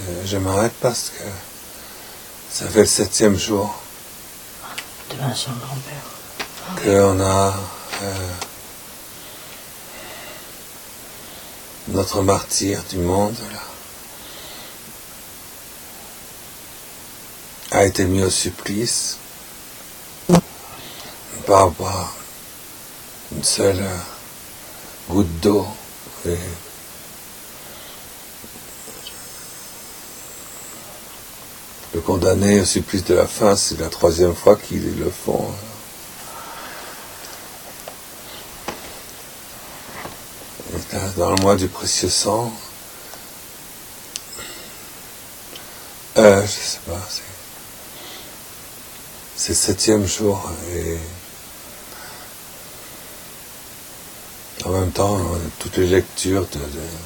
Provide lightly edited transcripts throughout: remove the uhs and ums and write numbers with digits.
je m'arrête parce que ça fait le 7e jour de Vincent Grand-Père qu'on a notre martyr du monde là, a été mis au supplice par une seule goutte d'eau. Et le condamné au supplice de la faim, c'est la 3e fois qu'ils le font. Et là, dans le mois du précieux sang, je sais pas, c'est le 7e jour, et en même temps, toutes les lectures, on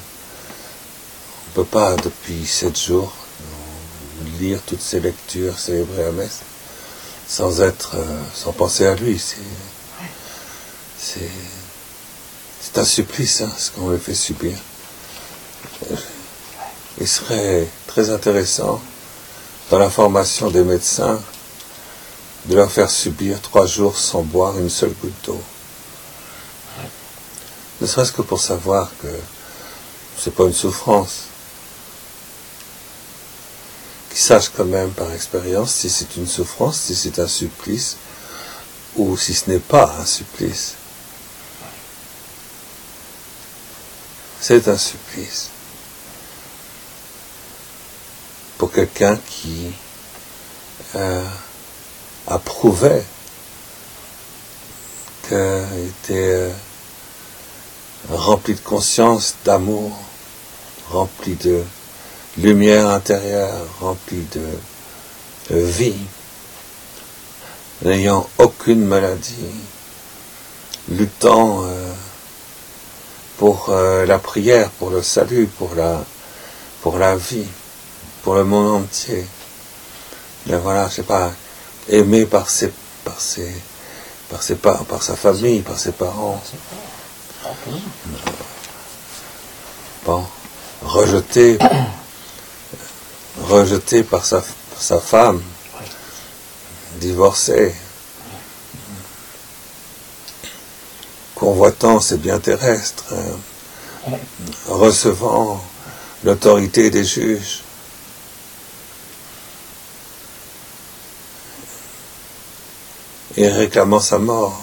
ne peut pas, depuis 7 jours, lire toutes ces lectures, célébrer la messe, sans penser à lui. C'est un supplice, hein, ce qu'on lui fait subir. Il serait très intéressant, dans la formation des médecins, de leur faire subir 3 jours sans boire une seule goutte d'eau. Ne serait-ce que pour savoir que c'est pas une souffrance. Qu'ils sachent quand même par expérience si c'est une souffrance, si c'est un supplice, ou si ce n'est pas un supplice. C'est un supplice. Pour quelqu'un qui approuvait, qui était rempli de conscience, d'amour, rempli de lumière intérieure, rempli de vie, n'ayant aucune maladie, luttant pour la prière, pour le salut, pour la vie, pour le monde entier. Mais voilà, je sais pas, aimé par sa famille, par ses parents. Bon, rejeté par sa femme, divorcé, convoitant ses biens terrestres, recevant l'autorité des juges, et réclamant sa mort.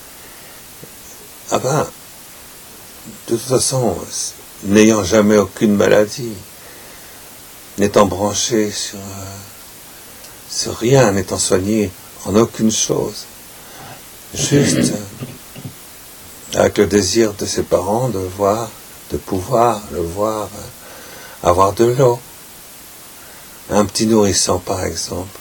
Ah ben, de toute façon, n'ayant jamais aucune maladie, n'étant branché sur rien, n'étant soigné en aucune chose, juste avec le désir de ses parents de pouvoir le voir, avoir de l'eau, un petit nourrisson par exemple.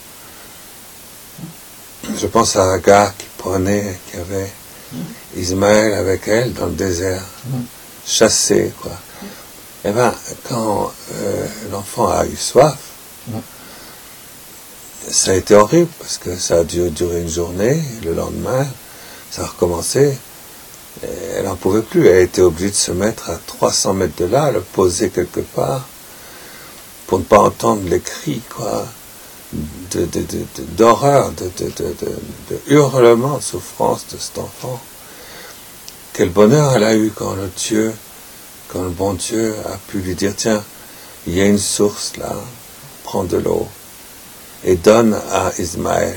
Je pense à Agar qui avait Ismaël avec elle dans le désert, chassé, quoi. Eh bien, quand l'enfant a eu soif, ça a été horrible, parce que ça a duré une journée, le lendemain, ça a recommencé, et elle n'en pouvait plus, elle a été obligée de se mettre à 300 mètres de là, le poser quelque part, pour ne pas entendre les cris, quoi, d'horreur, de hurlement, de souffrance de cet enfant. Quel bonheur elle a eu quand le bon Dieu a pu lui dire, tiens, il y a une source là, prends de l'eau et donne à Ismaël.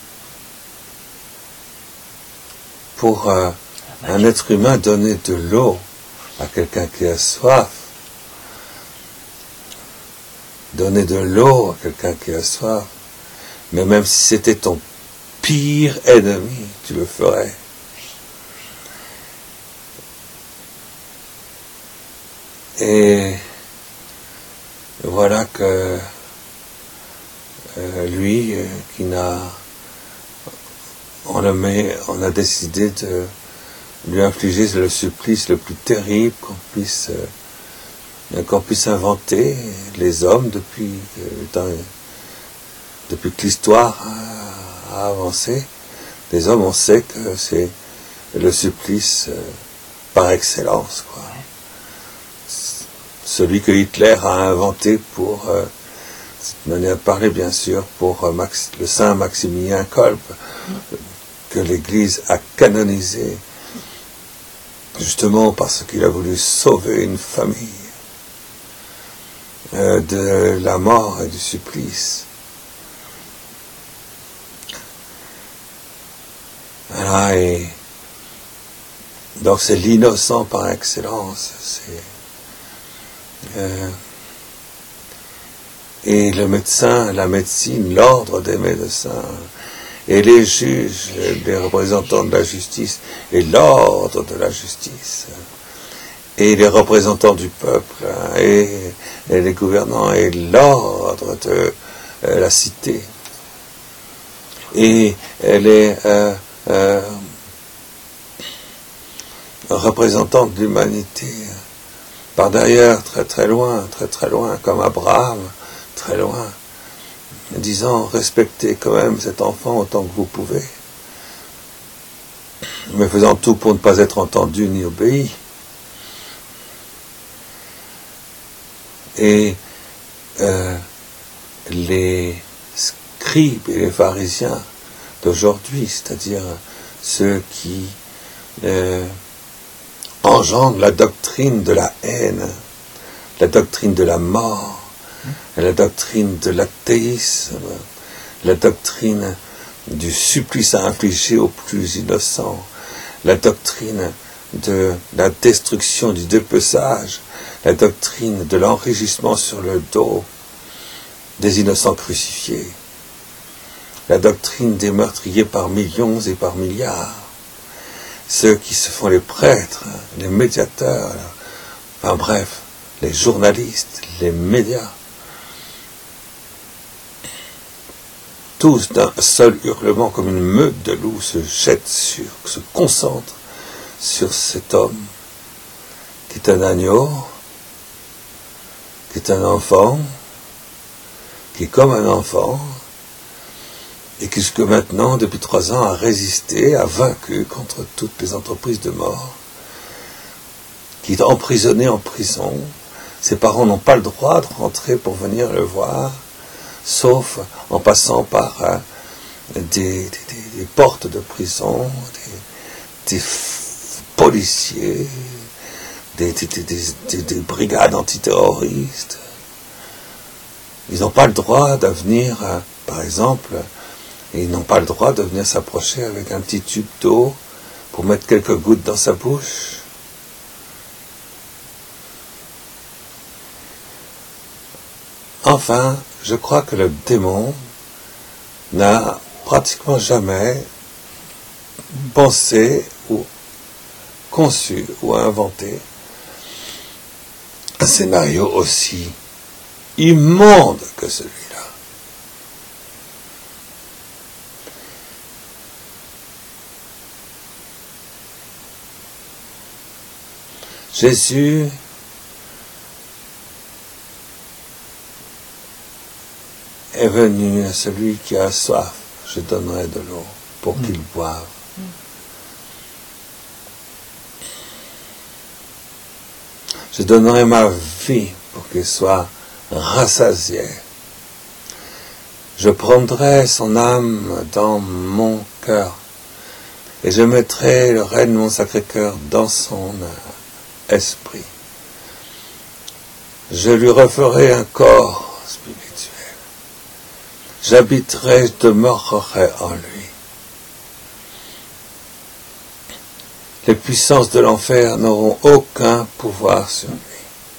Pour un être humain, donner de l'eau à quelqu'un qui a soif, donner de l'eau à quelqu'un qui a soif, mais même si c'était ton pire ennemi, tu le ferais. Et voilà que lui, on a décidé de lui infliger le supplice le plus terrible qu'on puisse inventer, les hommes, depuis que l'histoire a avancé. Les hommes, on sait que c'est le supplice par excellence, quoi. celui que Hitler a inventé pour, cette manière de parler bien sûr, pour le saint Maximilien Kolbe, que l'Église a canonisé, justement parce qu'il a voulu sauver une famille de la mort et du supplice. Voilà, et donc c'est l'innocent par excellence. Et le médecin, la médecine, l'ordre des médecins, et les juges, les représentants de la justice, et l'ordre de la justice, et les représentants du peuple, et les gouvernants, et l'ordre de la cité, et les représentants de l'humanité, par derrière, très très loin, comme Abraham, très loin, disant respectez quand même cet enfant autant que vous pouvez, mais faisant tout pour ne pas être entendu ni obéi. Et les scribes et les pharisiens d'aujourd'hui, c'est-à-dire ceux qui engendrent la doctrine de la haine, la doctrine de la mort, la doctrine de l'athéisme, la doctrine du supplice à infliger aux plus innocents, la doctrine de la destruction du dépeçage, la doctrine de l'enrichissement sur le dos des innocents crucifiés, la doctrine des meurtriers par millions et par milliards, ceux qui se font les prêtres, les médiateurs, enfin bref, les journalistes, les médias, tous d'un seul hurlement comme une meute de loups se concentrent sur cet homme qui est un agneau, qui est un enfant, qui est comme un enfant, et qui jusque maintenant, depuis 3 ans, a résisté, a vaincu contre toutes les entreprises de mort, qui est emprisonné en prison. Ses parents n'ont pas le droit de rentrer pour venir le voir, sauf en passant par des portes de prison, des policiers, des brigades antiterroristes. Ils n'ont pas le droit de venir, par exemple, ils n'ont pas le droit de venir s'approcher avec un petit tube d'eau pour mettre quelques gouttes dans sa bouche. Enfin, je crois que le démon n'a pratiquement jamais pensé ou conçu ou inventé un scénario aussi immonde que celui-là. Jésus est venu à celui qui a soif, je donnerai de l'eau pour qu'il boive. Je donnerai ma vie pour qu'il soit rassasié. Je prendrai son âme dans mon cœur et je mettrai le règne de mon Sacré-Cœur dans son esprit. Je lui referai un corps spirituel. J'habiterai, je demeurerai en lui. Les puissances de l'enfer n'auront aucun pouvoir sur lui.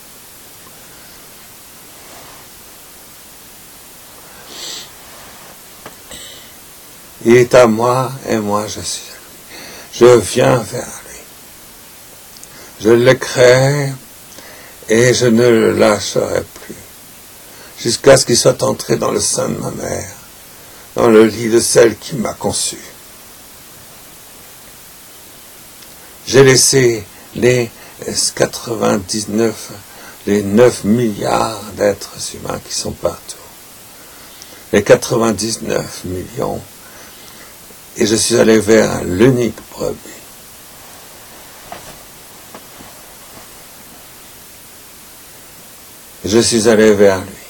Il est à moi et moi je suis à lui. Je viens vers lui. Je le crée et je ne le lâcherai plus. Jusqu'à ce qu'il soit entré dans le sein de ma mère, dans le lit de celle qui m'a conçu. J'ai laissé les 99, les 9 milliards d'êtres humains qui sont partout. Les 99 millions. Et je suis allé vers l'unique brebis. Je suis allé vers lui.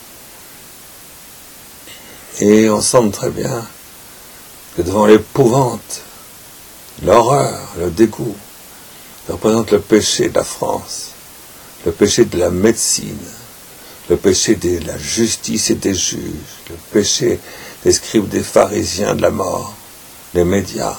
Et on sent très bien que devant l'épouvante, l'horreur, le dégoût, représente le péché de la France, le péché de la médecine, le péché de la justice et des juges, le péché des scribes, des pharisiens, de la mort, des médias,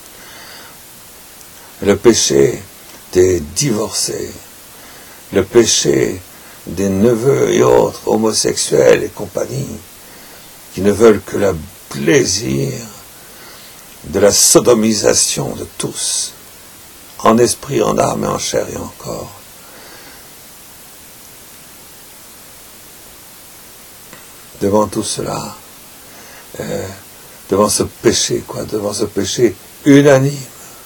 le péché des divorcés, le péché des neveux et autres homosexuels et compagnie, qui ne veulent que le plaisir de la sodomisation de tous, en esprit, en âme et en chair et en corps. Devant tout cela, devant ce péché, devant ce péché unanime,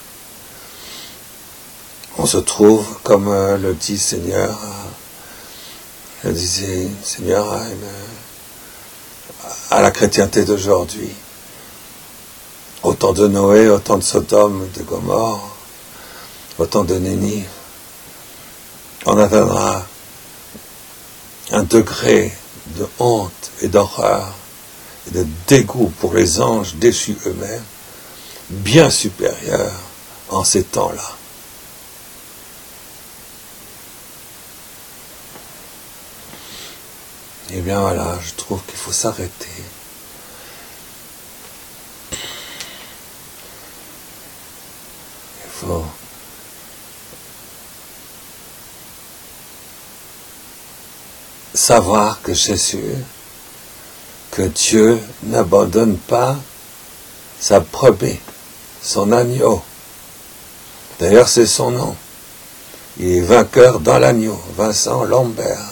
on se trouve, comme le dit Seigneur, le disait Seigneur à la chrétienté d'aujourd'hui. Au temps de Noé, au temps de Sodome, de Gomorrhe, au temps de Nénive, on atteindra un degré de honte et d'horreur et de dégoût pour les anges déchus eux-mêmes, bien supérieur en ces temps-là. Eh bien voilà, je trouve qu'il faut s'arrêter. Il faut savoir que Jésus, que Dieu n'abandonne pas sa brebis, son agneau. D'ailleurs, c'est son nom. Il est vainqueur dans l'agneau, Vincent Lambert.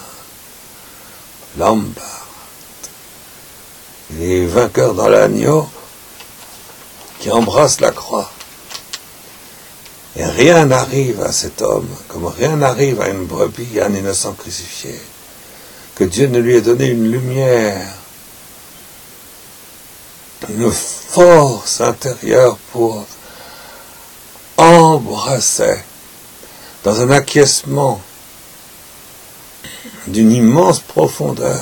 Il est vainqueur dans l'agneau qui embrasse la croix. Et rien n'arrive à cet homme, comme rien n'arrive à une brebis, à un innocent crucifié, que Dieu ne lui ait donné une lumière, une force intérieure pour embrasser dans un acquiescement d'une immense profondeur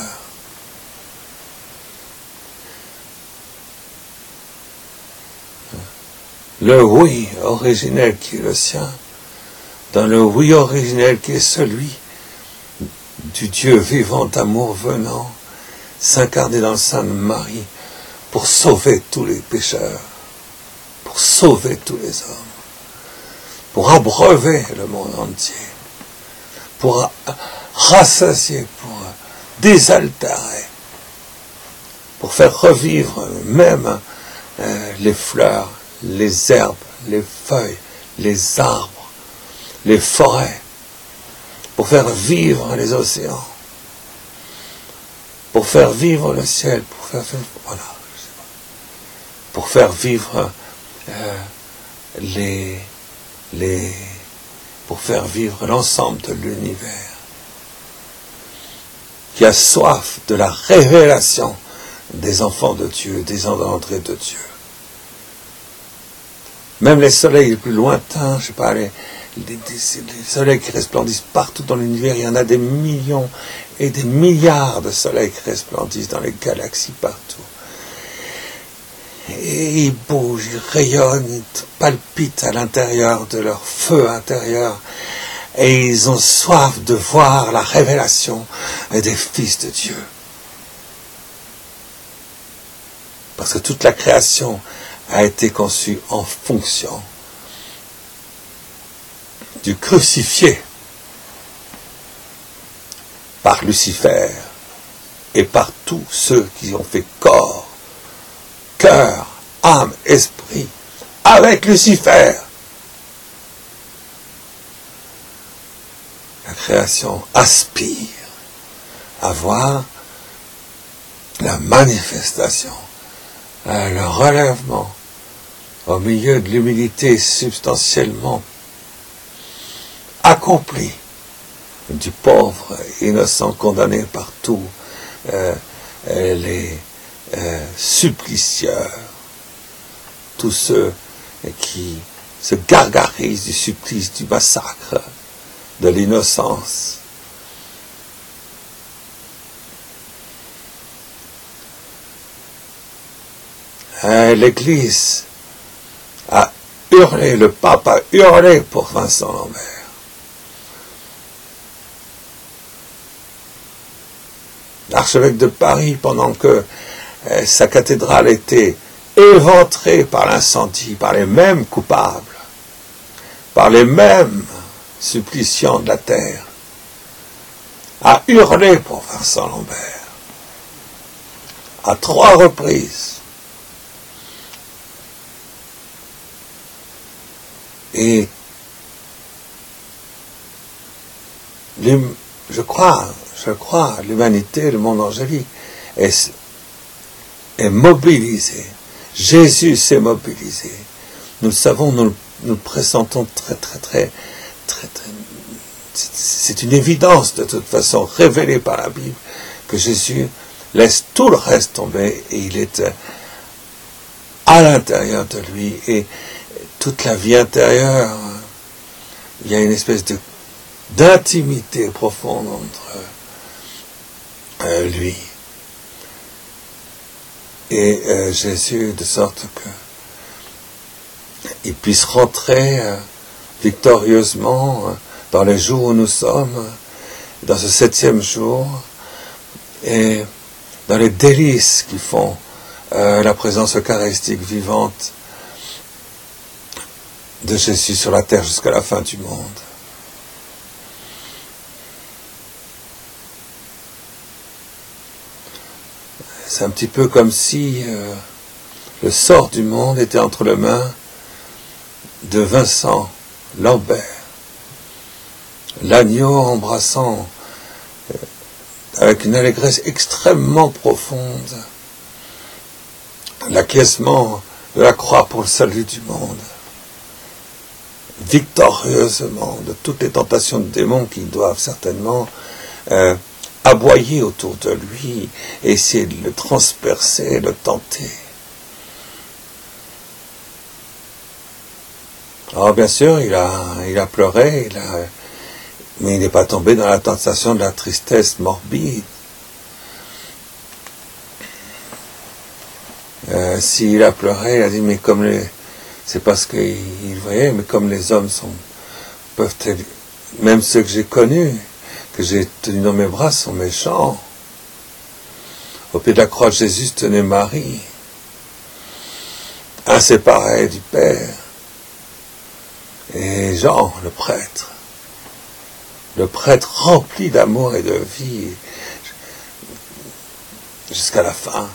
le oui originel qui est le sien, dans le oui originel qui est celui du Dieu vivant d'amour venant, s'incarner dans le sein de Marie pour sauver tous les pécheurs, pour sauver tous les hommes, pour abreuver le monde entier, pour rassasier, pour désaltérer, pour faire revivre même les fleurs, les herbes, les feuilles, les arbres, les forêts, pour faire vivre les océans, pour faire vivre le ciel, pour faire vivre pour faire vivre l'ensemble de l'univers, qui a soif de la révélation des enfants de Dieu, des engendrés de Dieu. Même les soleils les plus lointains, je sais pas, les soleils qui resplendissent partout dans l'univers, il y en a des millions et des milliards de soleils qui resplendissent dans les galaxies partout. Et ils bougent, ils rayonnent, ils palpitent à l'intérieur de leur feu intérieur. Et ils ont soif de voir la révélation des fils de Dieu. Parce que toute la création a été conçue en fonction du crucifié par Lucifer et par tous ceux qui ont fait corps, cœur, âme, esprit, avec Lucifer. La création aspire à voir la manifestation, le relèvement au milieu de l'humilité substantiellement accomplie du pauvre innocent condamné par tous les supplicieurs, tous ceux qui se gargarisent du supplice, du massacre, de l'innocence, l'Église a hurlé, le pape a hurlé pour Vincent Lambert. L'archevêque de Paris, pendant que sa cathédrale était éventrée par l'incendie, par les mêmes coupables, par les mêmes suppliciants de la terre, a hurlé pour Vincent Lambert à 3 reprises. Et je crois, l'humanité, le monde angélique est mobilisé. Jésus s'est mobilisé. Nous le savons, nous le pressentons très. C'est une évidence de toute façon, révélée par la Bible, que Jésus laisse tout le reste tomber et il est à l'intérieur de lui. Et toute la vie intérieure, il y a une espèce d'intimité profonde entre lui et Jésus, de sorte qu'il puisse rentrer victorieusement dans les jours où nous sommes, dans ce 7e jour, et dans les délices qui font la présence eucharistique vivante de Jésus sur la terre jusqu'à la fin du monde. C'est un petit peu comme si le sort du monde était entre les mains de Vincent Lambert, l'agneau embrassant avec une allégresse extrêmement profonde l'acquiescement de la croix pour le salut du monde, victorieusement de toutes les tentations de démons qui doivent certainement aboyer autour de lui, et essayer de le transpercer, le tenter. Alors bien sûr, il a pleuré, mais il n'est pas tombé dans la tentation de la tristesse morbide. S'il a pleuré, il a dit, mais c'est parce qu'il voyait, mais comme les hommes peuvent être, même ceux que j'ai connus, que j'ai tenus dans mes bras, sont méchants. Au pied de la croix, Jésus tenait Marie, inséparée du Père, et Jean, le prêtre rempli d'amour et de vie, jusqu'à la fin.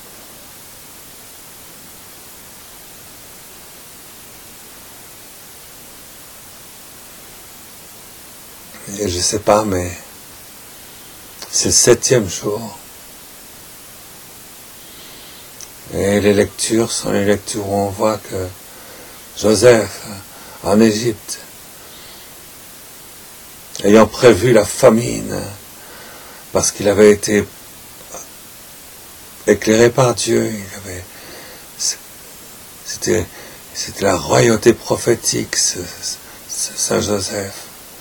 Et je ne sais pas, mais c'est le 7e jour. Et les lectures sont les lectures où on voit que Joseph, en Égypte, ayant prévu la famine, parce qu'il avait été éclairé par Dieu, c'était la royauté prophétique, Saint Joseph.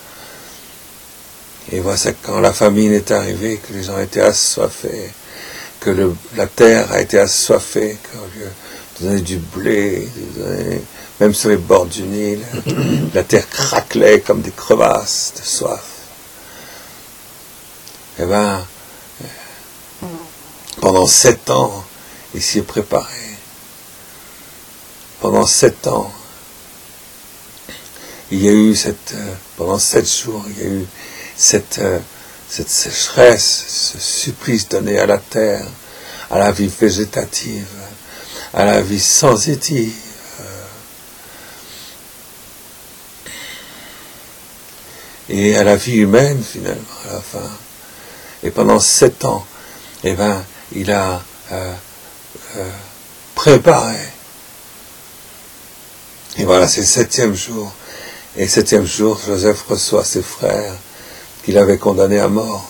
Et voilà, quand la famine est arrivée, que les gens étaient assoiffés, que la terre a été assoiffée, qu'au lieu de donner du blé, même sur les bords du Nil, la terre craquelait comme des crevasses de soif. Eh bien, pendant 7 ans, il s'y est préparé. Pendant 7 ans, il y a eu pendant 7 jours, il y a eu cette sécheresse, ce supplice donné à la terre, à la vie végétative, à la vie sensitive, et à la vie humaine finalement à la fin. Et pendant 7 ans, eh ben, il a préparé. Et voilà, c'est le 7e jour. Et le 7e jour, Joseph reçoit ses frères qu'il avait condamnés à mort,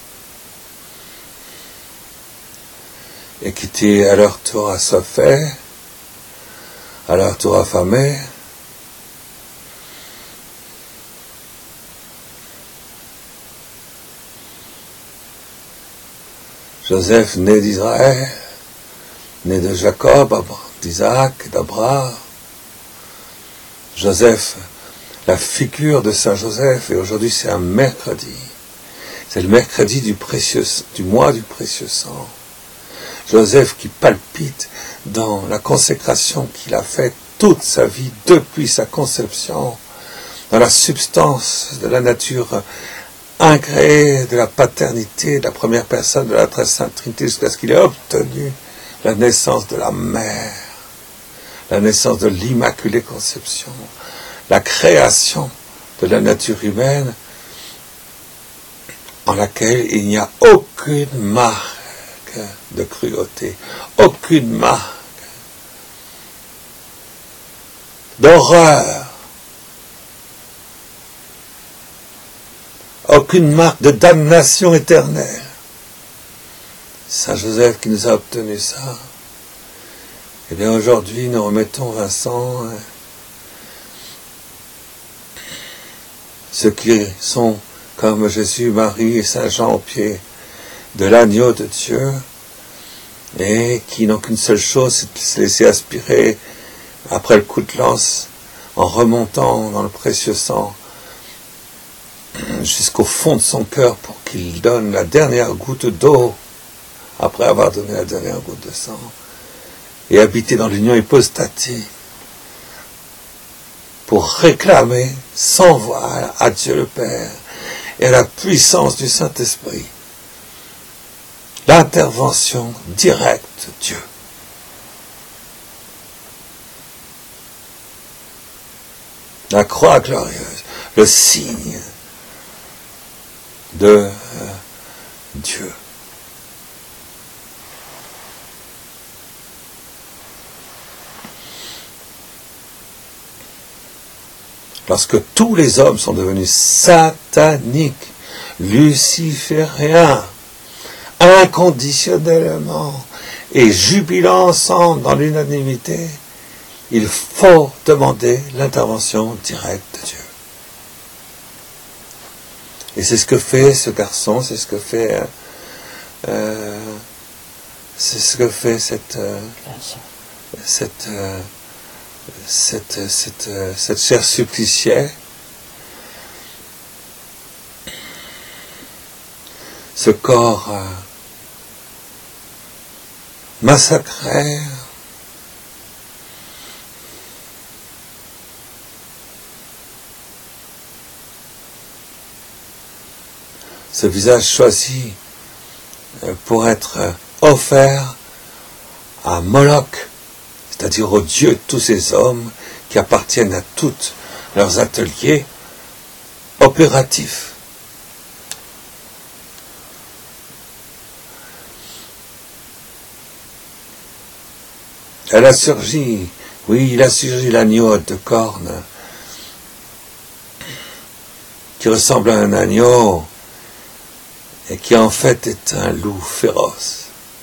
et qui étaient à leur tour assoiffés, à leur tour affamés. Joseph, né d'Israël, né de Jacob, d'Isaac et d'Abraham. Joseph, la figure de Saint Joseph, et aujourd'hui c'est un mercredi. C'est le mercredi du mois du précieux sang. Joseph qui palpite dans la consécration qu'il a faite toute sa vie depuis sa conception, dans la substance de la nature incréée, de la paternité, de la première personne de la très sainte Trinité, jusqu'à ce qu'il ait obtenu la naissance de la mère, la naissance de l'Immaculée Conception, la création de la nature humaine, en laquelle il n'y a aucune marque de cruauté, aucune marque d'horreur, aucune marque de damnation éternelle. Saint Joseph qui nous a obtenu ça. Et bien aujourd'hui, nous remettons Vincent, ceux qui sont comme Jésus, Marie et Saint Jean au pied de l'agneau de Dieu, et qui n'ont qu'une seule chose, c'est de se laisser aspirer après le coup de lance, en remontant dans le précieux sang, jusqu'au fond de son cœur pour qu'il donne la dernière goutte d'eau, après avoir donné la dernière goutte de sang, et habiter dans l'union hypostatique, pour réclamer sans voile à Dieu le Père, et à la puissance du Saint-Esprit, l'intervention directe de Dieu. La croix glorieuse, le signe de Dieu. Lorsque tous les hommes sont devenus sataniques, lucifériens, inconditionnellement et jubilant ensemble dans l'unanimité, il faut demander l'intervention directe de Dieu. Et c'est ce que fait ce garçon, c'est ce que fait cette chère suppliciée, ce corps massacré, ce visage choisi pour être offert à Moloch, c'est-à-dire au Dieu de tous ces hommes qui appartiennent à tous leurs ateliers opératifs. Elle a surgi, oui, il a surgi l'agneau de cornes, qui ressemble à un agneau, et qui en fait est un loup féroce,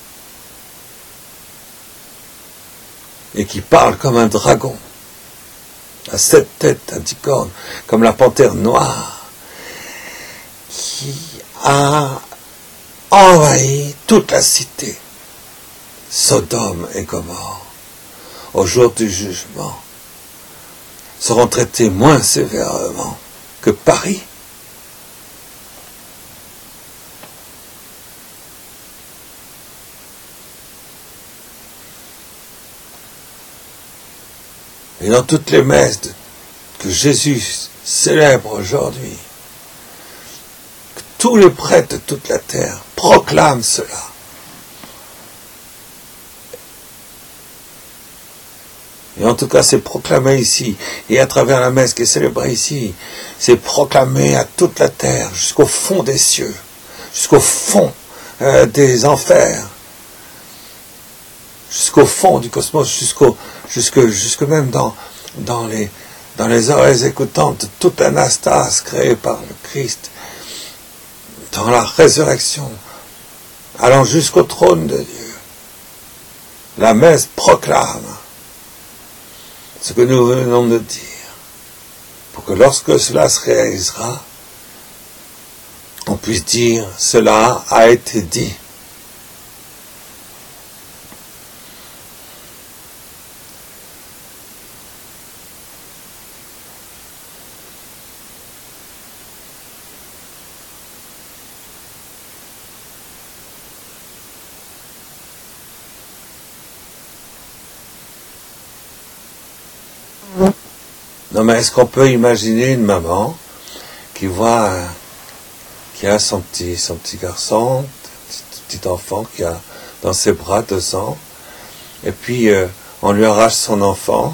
et qui parle comme un dragon, à 7 têtes, à 10 cornes, comme la panthère noire, qui a envahi toute la cité, Sodome et Gomorrhe, au jour du jugement, seront traités moins sévèrement que Paris. Et dans toutes les messes que Jésus célèbre aujourd'hui, que tous les prêtres de toute la terre proclament cela. Et en tout cas, c'est proclamé ici, et à travers la messe qui est célébrée ici, c'est proclamé à toute la terre, jusqu'au fond des cieux, jusqu'au fond des enfers, jusqu'au fond du cosmos, jusque même dans les oreilles écoutantes de toute l'anastase créée par le Christ, dans la résurrection, allant jusqu'au trône de Dieu. La messe proclame ce que nous venons de dire, pour que lorsque cela se réalisera, on puisse dire, cela a été dit. Non, mais est-ce qu'on peut imaginer une maman qui a son petit garçon, petit enfant qui a dans ses bras 2 ans, et puis on lui arrache son enfant,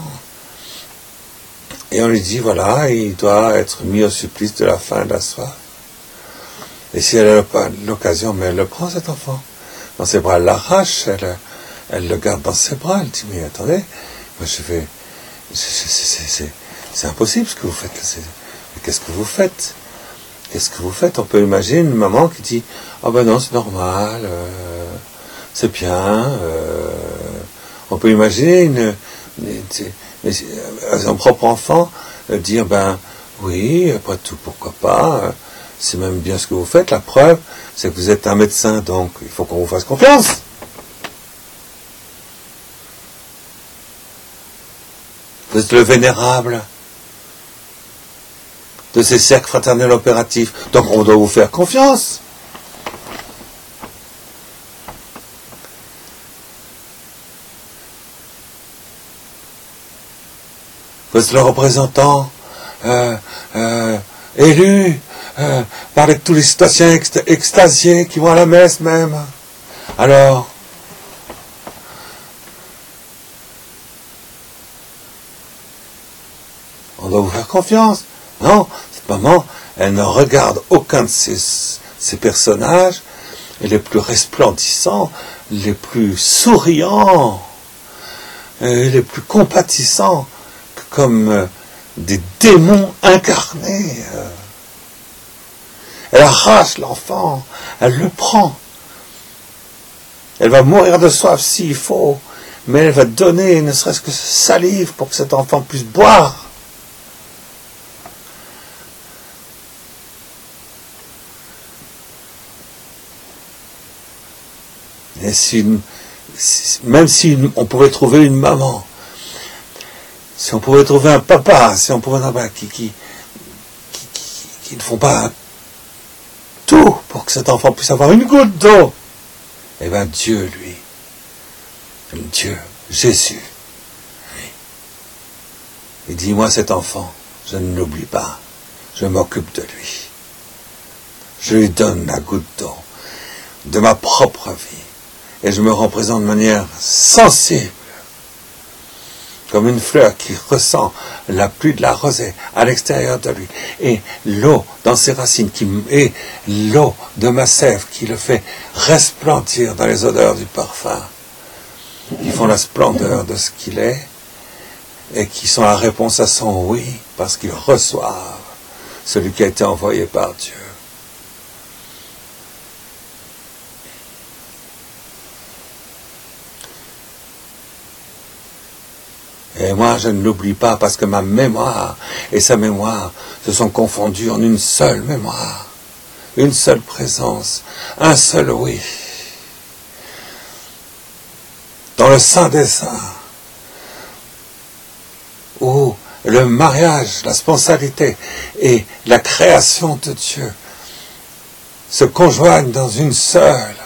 et on lui dit, voilà, il doit être mis au supplice de la faim et de la soif. Et si elle n'a pas l'occasion, mais elle le prend, cet enfant, dans ses bras, elle l'arrache, elle le garde dans ses bras, elle dit, mais attendez, moi c'est impossible ce que vous faites. Mais qu'est-ce que vous faites? Qu'est-ce que vous faites? On peut imaginer une maman qui dit, ah ben non, c'est normal, c'est bien. On peut imaginer son propre enfant dire, ben oui, après tout, pourquoi pas, c'est même bien ce que vous faites. La preuve, c'est que vous êtes un médecin, donc il faut qu'on vous fasse confiance. Vous êtes le vénérable de ces cercles fraternels opératifs, donc on doit vous faire confiance. Vous êtes le représentant élu par tous les citoyens extasiés qui vont à la messe même. Alors, on doit vous faire confiance. Non, cette maman, elle ne regarde aucun de ces personnages, et les plus resplendissants, les plus souriants, les plus compatissants, comme des démons incarnés. Elle arrache l'enfant, elle le prend. Elle va mourir de soif s'il faut, mais elle va donner ne serait-ce que salive pour que cet enfant puisse boire. Et même si on pouvait trouver une maman, si on pouvait trouver un papa, si on pouvait qui ne font pas tout pour que cet enfant puisse avoir une goutte d'eau, eh bien Dieu, Jésus, il dit, moi cet enfant, je ne l'oublie pas, je m'occupe de lui, je lui donne la goutte d'eau de ma propre vie, et je me représente de manière sensible, comme une fleur qui ressent la pluie de la rosée à l'extérieur de lui, et l'eau dans ses racines, et l'eau de ma sève qui le fait resplendir dans les odeurs du parfum, qui font la splendeur de ce qu'il est, et qui sont la réponse à son oui, parce qu'ils reçoivent celui qui a été envoyé par Dieu. Et moi, je ne l'oublie pas parce que ma mémoire et sa mémoire se sont confondues en une seule mémoire, une seule présence, un seul oui. Dans le Saint des Saints, où le mariage, la sponsalité et la création de Dieu se conjoignent dans un seul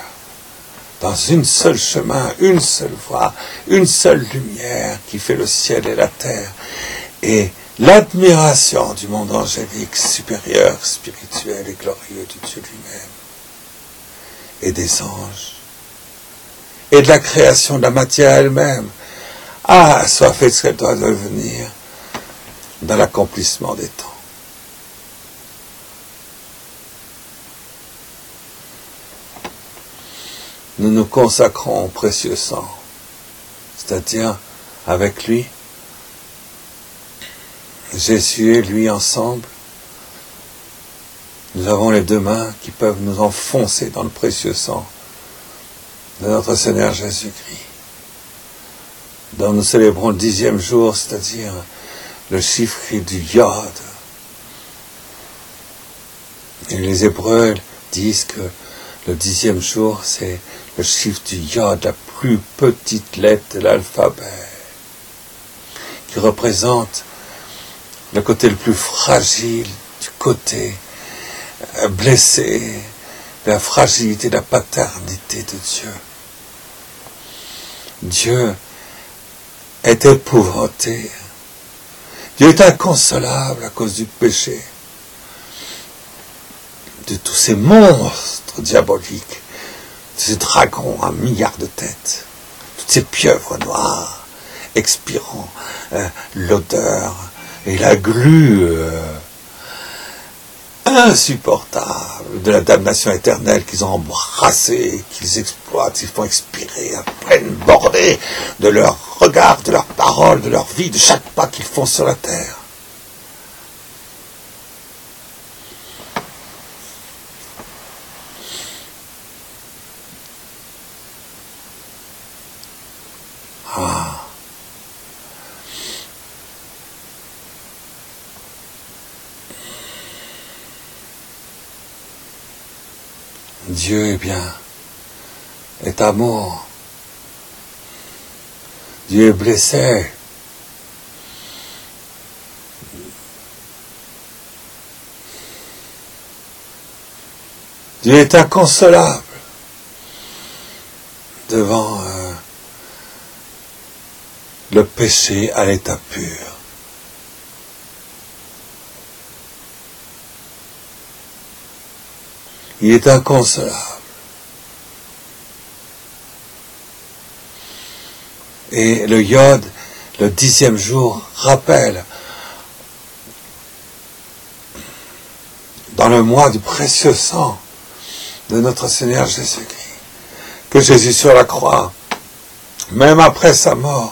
chemin, une seule voie, une seule lumière qui fait le ciel et la terre, et l'admiration du monde angélique supérieur, spirituel et glorieux de Dieu lui-même, et des anges, et de la création de la matière elle-même, soit fait ce qu'elle doit devenir dans l'accomplissement des temps. Nous nous consacrons au précieux sang, c'est-à-dire avec lui, Jésus et lui ensemble, nous avons les 2 mains qui peuvent nous enfoncer dans le précieux sang de notre Seigneur Jésus-Christ, dont nous célébrons le 10e jour, c'est-à-dire le chiffre du Yod. Et les Hébreux disent que le 10e jour, c'est le chiffre du Yod, la plus petite lettre de l'alphabet, qui représente le côté le plus fragile, du côté blessé, de la fragilité, de la paternité de Dieu. Dieu est épouvanté Dieu est inconsolable à cause du péché, de tous ces monstres diaboliques, de ces dragons à milliards de têtes, toutes ces pieuvres noires, expirant l'odeur et la glu insupportable de la damnation éternelle qu'ils ont embrassée, qu'ils exploitent, qu'ils font expirer à peine bordée de leur regard, de leurs paroles, de leur vie, de chaque pas qu'ils font sur la terre. Ah. Dieu est bien, est amour. Dieu est blessé. Dieu est inconsolable devant le péché à l'état pur. Il est inconsolable. Et le iode, le 10e jour, rappelle, dans le mois du précieux sang de notre Seigneur Jésus-Christ, que Jésus sur la croix, même après sa mort,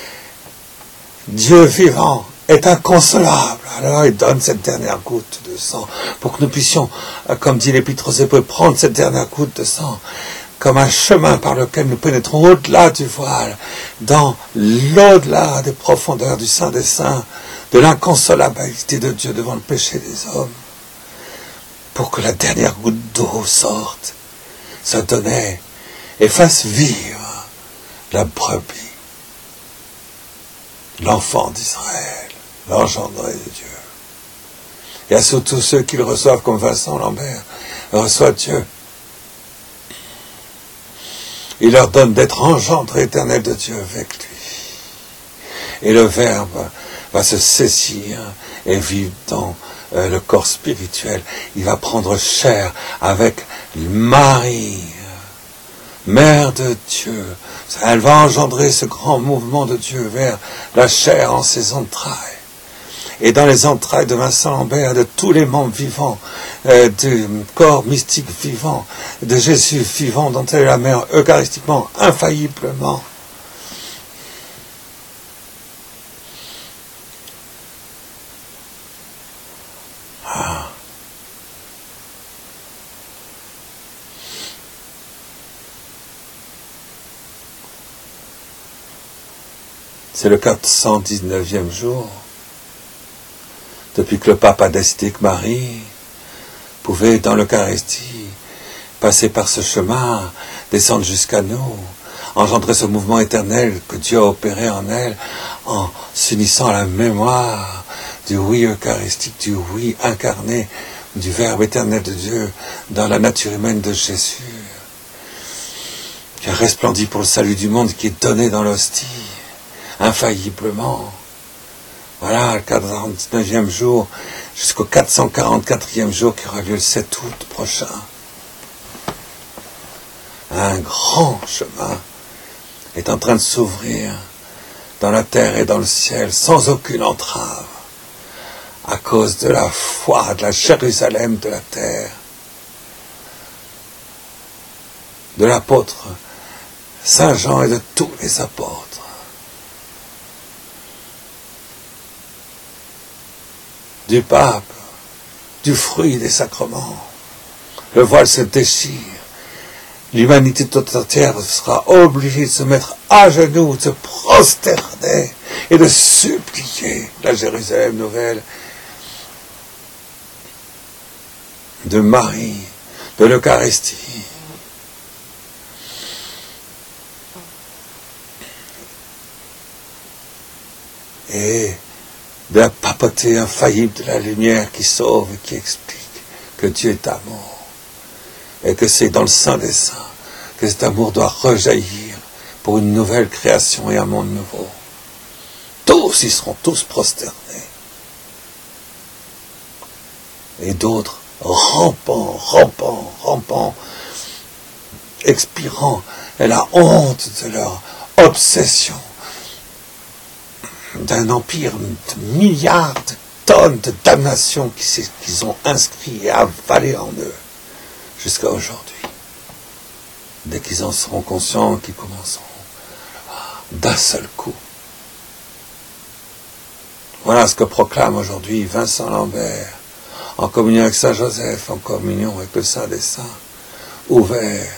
Dieu vivant est inconsolable. Alors il donne cette dernière goutte de sang pour que nous puissions, comme dit l'Épître aux Hébreux, prendre cette dernière goutte de sang comme un chemin par lequel nous pénétrons au-delà du voile, dans l'au-delà des profondeurs du Saint des Saints, de l'inconsolabilité de Dieu devant le péché des hommes, pour que la dernière goutte d'eau sorte, se donne et fasse vivre la brebis, l'enfant d'Israël, l'engendré de Dieu. Et à surtout ceux qui le reçoivent comme Vincent Lambert reçoit Dieu. Il leur donne d'être engendré éternel de Dieu avec lui. Et le Verbe va se saisir et vivre dans le corps spirituel. Il va prendre chair avec Marie, Mère de Dieu. Elle va engendrer ce grand mouvement de Dieu vers la chair en ses entrailles. Et dans les entrailles de Vincent Lambert, de tous les membres vivants, du corps mystique vivant, de Jésus vivant, dont elle est la mère eucharistiquement, infailliblement. Ah. C'est le 419e jour. Depuis que le pape a décidé que Marie pouvait, dans l'Eucharistie, passer par ce chemin, descendre jusqu'à nous, engendrer ce mouvement éternel que Dieu a opéré en elle, en s'unissant à la mémoire du oui eucharistique, du oui incarné, du Verbe éternel de Dieu dans la nature humaine de Jésus, qui a resplendi pour le salut du monde, qui est donné dans l'hostie, infailliblement. Voilà, le 49e jour, jusqu'au 444e jour qui aura lieu le 7 août prochain. Un grand chemin est en train de s'ouvrir dans la terre et dans le ciel, sans aucune entrave, à cause de la foi de la Jérusalem de la terre, de l'apôtre Saint Jean et de tous les apôtres. Du pape, du fruit des sacrements. Le voile se déchire. L'humanité toute entière sera obligée de se mettre à genoux, de se prosterner et de supplier la Jérusalem nouvelle de Marie, de l'Eucharistie. Et de la papauté infaillible de la lumière qui sauve et qui explique que Dieu est amour et que c'est dans le Saint des Saints que cet amour doit rejaillir pour une nouvelle création et un monde nouveau. tous, ils seront tous prosternés. Et d'autres, rampant, expirant, et la honte de leur obsession d'un empire de milliards de tonnes de damnation qu'ils ont inscrit et avalé en eux jusqu'à aujourd'hui. Dès qu'ils en seront conscients, qu'ils commenceront d'un seul coup. Voilà ce que proclame aujourd'hui Vincent Lambert, en communion avec Saint Joseph, en communion avec le Saint des Saints, ouvert,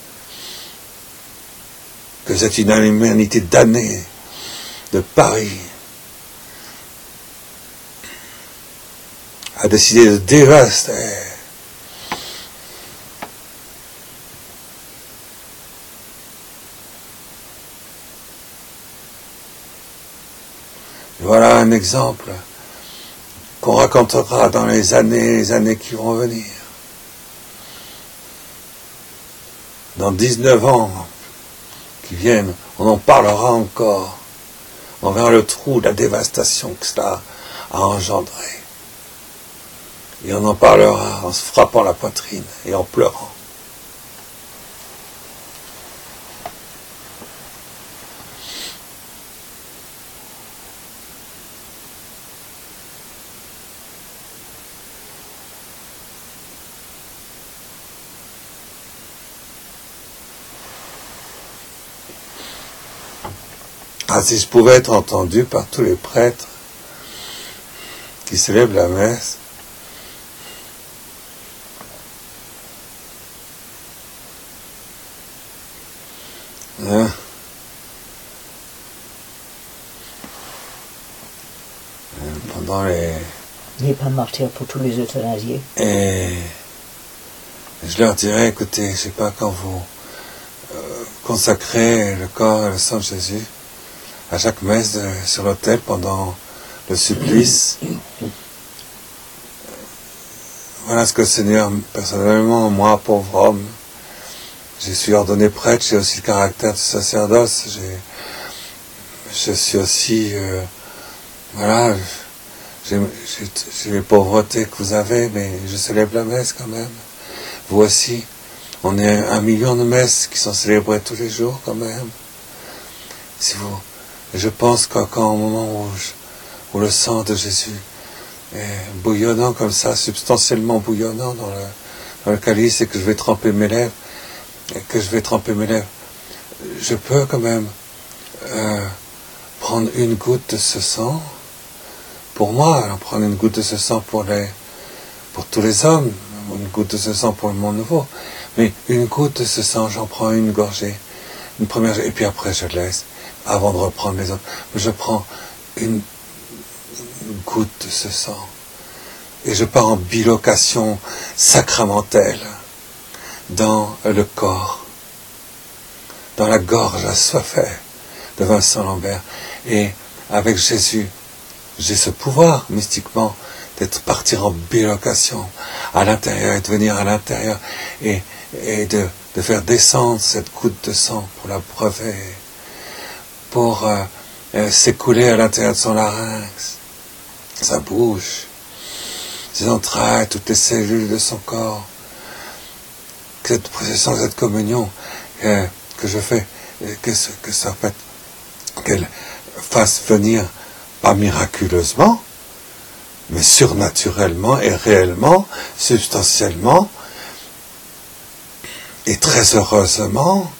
que c'est une humanité damnée de Paris a décidé de dévaster voilà un exemple qu'on racontera dans les années qui vont venir. Dans 19 ans qui viennent, on en parlera encore. On verra le trou, la dévastation que cela a engendré. Et on en parlera en se frappant la poitrine et en pleurant. Ah, si je pouvais être entendu par tous les prêtres qui célèbrent la messe, hein? Pendant les... Il n'est pas martyr pour tous les euthanasiés. Et je leur dirais, écoutez, je ne sais pas, quand vous consacrez le corps et le sang de Jésus à chaque messe sur l'autel pendant le supplice, voilà ce que le Seigneur, personnellement, moi, pauvre homme, je suis ordonné prêtre, j'ai aussi le caractère de sacerdoce, je suis aussi, voilà, j'ai les pauvretés que vous avez, mais je célèbre la messe quand même. Vous aussi, on est 1 million de messes qui sont célébrées tous les jours quand même. Si vous, je pense qu'au moment où le sang de Jésus est bouillonnant comme ça, substantiellement bouillonnant dans le calice, et que je vais tremper mes lèvres, je peux quand même prendre une goutte de ce sang pour moi, alors prendre une goutte de ce sang pour tous les hommes, une goutte de ce sang pour le monde nouveau, mais une goutte de ce sang, j'en prends une gorgée, une première, et puis après je laisse, avant de reprendre les autres, je prends une goutte de ce sang, et je pars en bilocation sacramentelle dans le corps, dans la gorge assoiffée de Vincent Lambert, et avec Jésus, j'ai ce pouvoir, mystiquement, d'être partir en bilocation à l'intérieur et de venir à l'intérieur et de faire descendre cette goutte de sang pour la brever, pour s'écouler à l'intérieur de son larynx, sa bouche, ses entrailles, toutes les cellules de son corps. Cette procession, cette communion que je fais, qu'elle fasse venir, pas miraculeusement, mais surnaturellement et réellement, substantiellement, et très heureusement,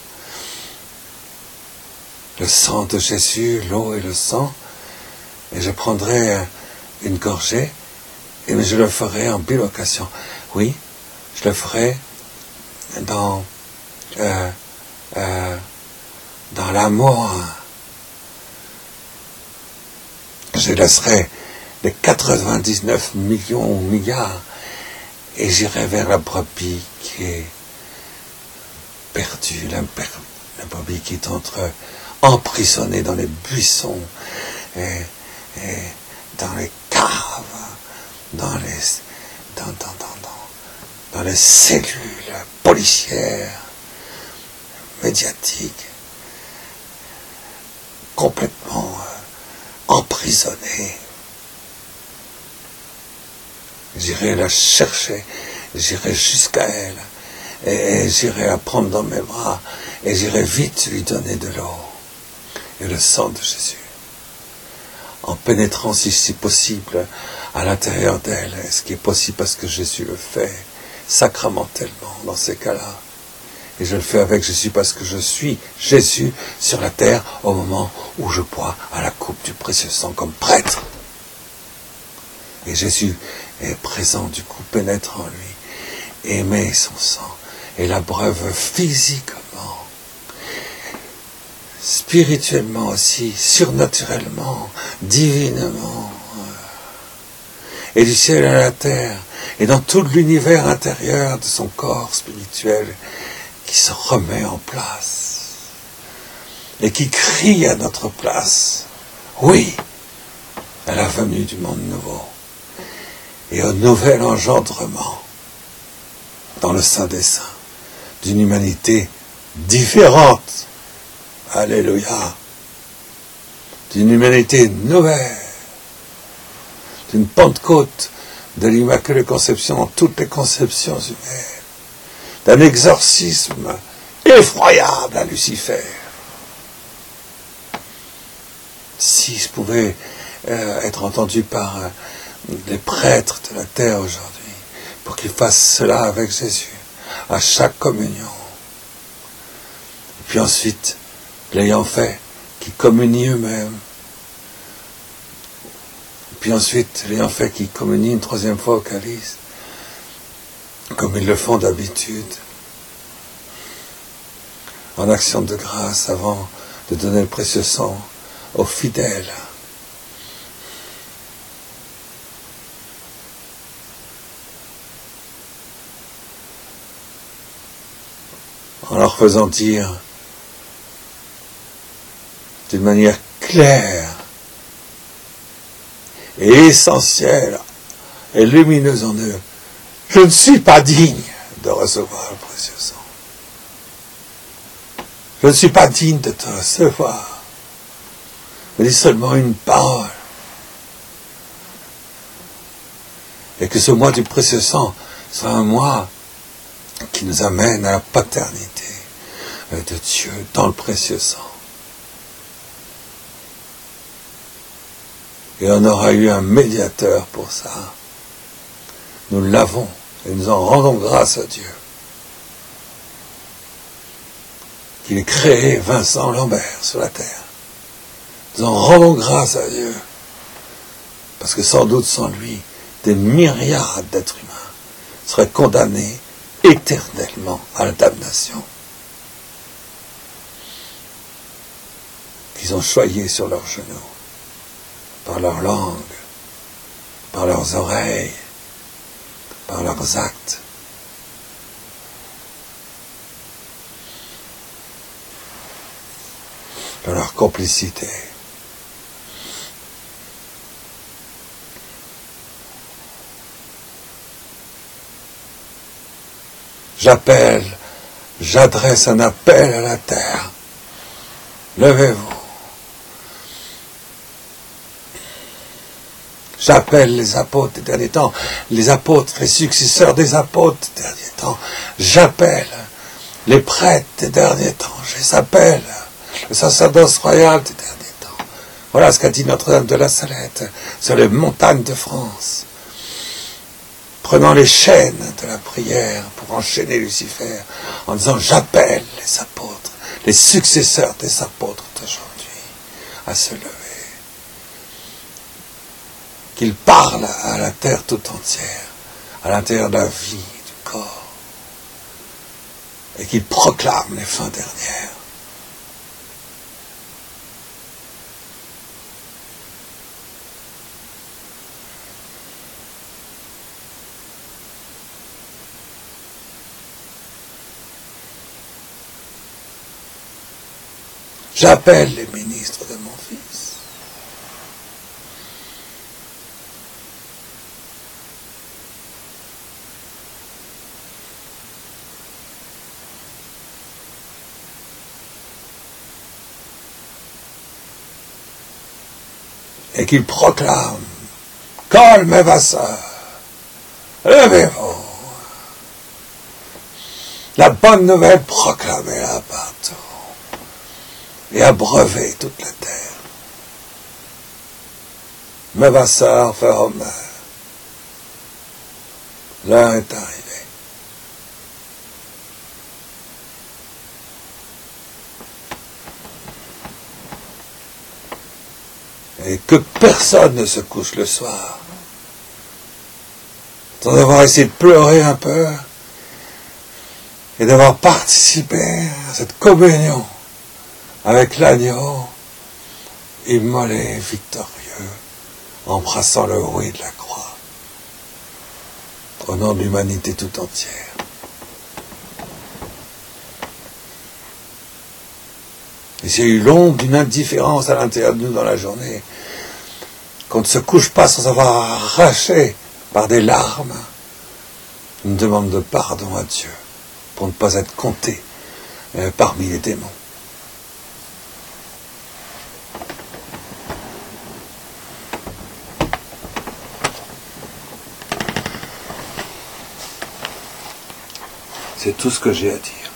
le sang de Jésus, l'eau et le sang, et je prendrai une gorgée, et je le ferai en bilocation. Oui, je le ferai dans l'amour. Je laisserai les 99 millions ou milliards et j'irai vers la brebis qui est perdue, la brebis qui est emprisonnée dans les buissons et dans les caves, dans les cellules policières, médiatiques, complètement emprisonnée. J'irai la chercher, j'irai jusqu'à elle, et j'irai la prendre dans mes bras, et j'irai vite lui donner de l'eau et le sang de Jésus, en pénétrant si c'est possible à l'intérieur d'elle, ce qui est possible parce que Jésus le fait sacramentellement dans ces cas-là. Et je le fais avec Jésus parce que je suis Jésus sur la terre au moment où je bois à la coupe du précieux sang comme prêtre. Et Jésus est présent, du coup, pénètre en lui, et met son sang, et l'abreuve physiquement, spirituellement aussi, surnaturellement, divinement, et du ciel à la terre, et dans tout l'univers intérieur de son corps spirituel, qui se remet en place, et qui crie à notre place, oui, à la venue du monde nouveau, et au nouvel engendrement, dans le Saint des Saints, d'une humanité différente, alléluia, d'une humanité nouvelle, d'une Pentecôte de l'Immaculée Conception dans toutes les conceptions humaines, d'un exorcisme effroyable à Lucifer. Si je pouvais être entendu par les prêtres de la terre aujourd'hui, pour qu'ils fassent cela avec Jésus, à chaque communion. Et puis ensuite, l'ayant fait, qu'ils communient eux-mêmes. Et puis ensuite, l'ayant fait, qu'ils communient une troisième fois au calice, comme ils le font d'habitude, en action de grâce avant de donner le précieux sang aux fidèles. En leur faisant dire d'une manière claire et essentielle et lumineuse en eux, je ne suis pas digne de recevoir le précieux sang. Je ne suis pas digne de te recevoir. Je dis seulement une parole. Et que ce mois du précieux sang soit un mois qui nous amène à la paternité de Dieu dans le précieux sang. Et on aura eu un médiateur pour ça. Nous l'avons et nous en rendons grâce à Dieu. Qu'il ait créé Vincent Lambert sur la terre. Nous en rendons grâce à Dieu. Parce que sans doute sans lui, des myriades d'êtres humains seraient condamnés éternellement à la damnation. Qu'ils ont choyé sur leurs genoux, par leur langue, par leurs oreilles, par leurs actes. Par leur complicité. J'adresse un appel à la terre. Levez-vous. J'appelle les apôtres des derniers temps, les apôtres, les successeurs des apôtres des derniers temps. J'appelle les prêtres des derniers temps. Je les appelle le sacerdoce royal des derniers temps. Voilà ce qu'a dit Notre-Dame de la Salette sur les montagnes de France. Prenant les chaînes de la prière pour enchaîner Lucifer, en disant j'appelle les apôtres, les successeurs des apôtres d'aujourd'hui, à se lever. Qu'ils parlent à la terre tout entière, à l'intérieur de la vie, du corps, et qu'ils proclament les fins dernières. J'appelle les ministres de mon Fils. et qu'il proclame: calme, mes vasseurs, levez-vous. La bonne nouvelle proclamée-la partout et abreuvez toute la terre. Mes vasseurs, frères romains, l'heure est arrivée. Et que personne ne se couche le soir sans avoir essayé de pleurer un peu et d'avoir participé à cette communion avec l'agneau immolé, victorieux, embrassant le oui de la croix, au nom de l'humanité tout entière. Et s'il y a eu l'ombre d'une indifférence à l'intérieur de nous dans la journée, qu'on ne se couche pas sans avoir arraché par des larmes une demande de pardon à Dieu pour ne pas être compté parmi les démons. C'est tout ce que j'ai à dire.